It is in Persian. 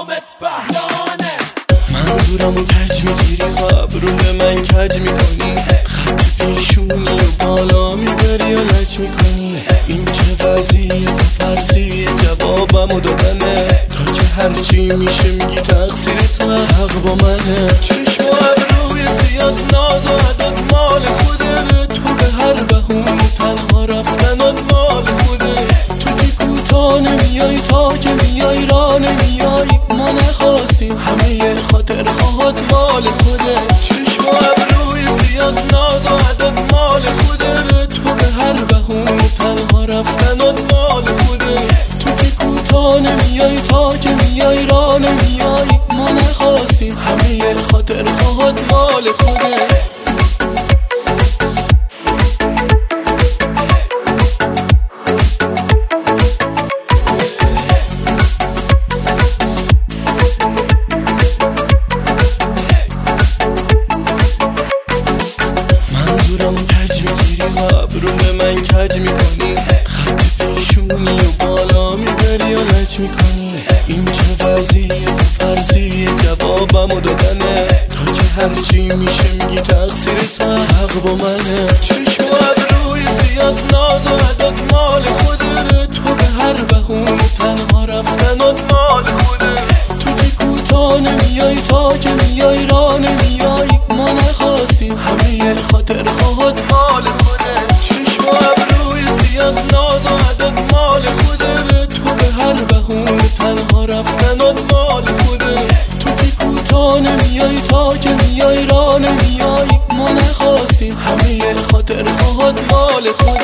نامت بهلانه. منظورمو کج میگیری و ابرو به من کج میکنی، خط پیشونی و بالا میبری یا لج میکنی. این چه وضعیت فرضی جوابمو دادنه، تا که هرچی میشه میگی تقصیر تو حق با منه. چشم و ابروی زیاد ناز و عدد مال خوده، تو به هر بهونه تنها رفتن آن مال خوده. تو که کوتا نمیای تا که میای را نمیای، ما نخواستیم همه خاطر خواهد مال خوده. چشم و ابروی زیاد ناز و عدد مال خوده، تو به هر بهونه تنها رفتن آن مال خوده. تو که کوتا نمیای تا که میای را نمیای، ما نخواستیم همه خاطر خواهد مال خوده. منظورمو کج میگیری و ابرو به من کج میکنی، خط پیشونی و بالا میبری یا لج میکنی. این چه وضعیت فرضی جوابمو دادنه، تا که هرچی میشه میگی تقصیر تو حق با منه. چشم و ابروی زیاد ناز و عدد مال خوده، تو به هر بهونه تنها رفتن آن مال خوده. تو که کوتا نمیای تا که میای را نمیای، ما نخواستیم همه خاطر خواهد مال خوده. چشم و ابروی زیاد ناز و عدد مال خوده، تو به هر بهونه تنها رفتن آن مال خوده. تو که کوتا نمیای تا که میای را نمیای، ما نخواستیم همه خاطر خواهد مال خوده.